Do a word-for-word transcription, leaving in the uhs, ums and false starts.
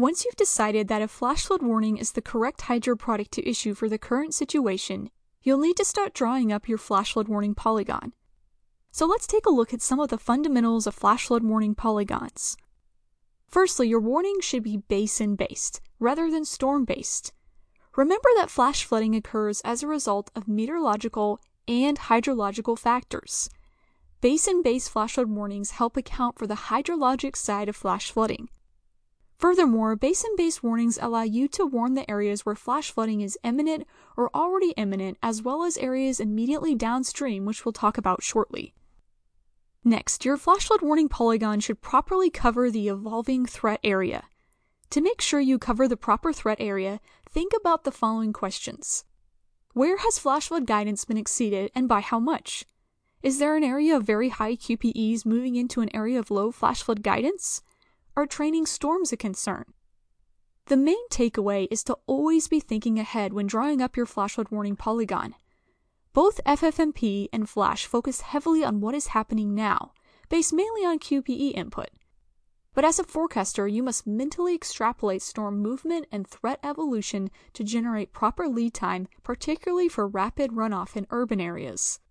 Once you've decided that a flash flood warning is the correct hydro product to issue for the current situation, you'll need to start drawing up your flash flood warning polygon. So let's take a look at some of the fundamentals of flash flood warning polygons. Firstly, your warning should be basin-based, rather than storm-based. Remember that flash flooding occurs as a result of meteorological and hydrological factors. Basin-based flash flood warnings help account for the hydrologic side of flash flooding. Furthermore, basin-based warnings allow you to warn the areas where flash flooding is imminent or already imminent, as well as areas immediately downstream, which we'll talk about shortly. Next, your flash flood warning polygon should properly cover the evolving threat area. To make sure you cover the proper threat area, think about the following questions. Where has flash flood guidance been exceeded, and by how much? Is there an area of very high Q P Es moving into an area of low flash flood guidance? Are training storms a concern? The main takeaway is to always be thinking ahead when drawing up your flash flood warning polygon. Both F F M P and Flash focus heavily on what is happening now, based mainly on Q P E input. But as a forecaster, you must mentally extrapolate storm movement and threat evolution to generate proper lead time, particularly for rapid runoff in urban areas.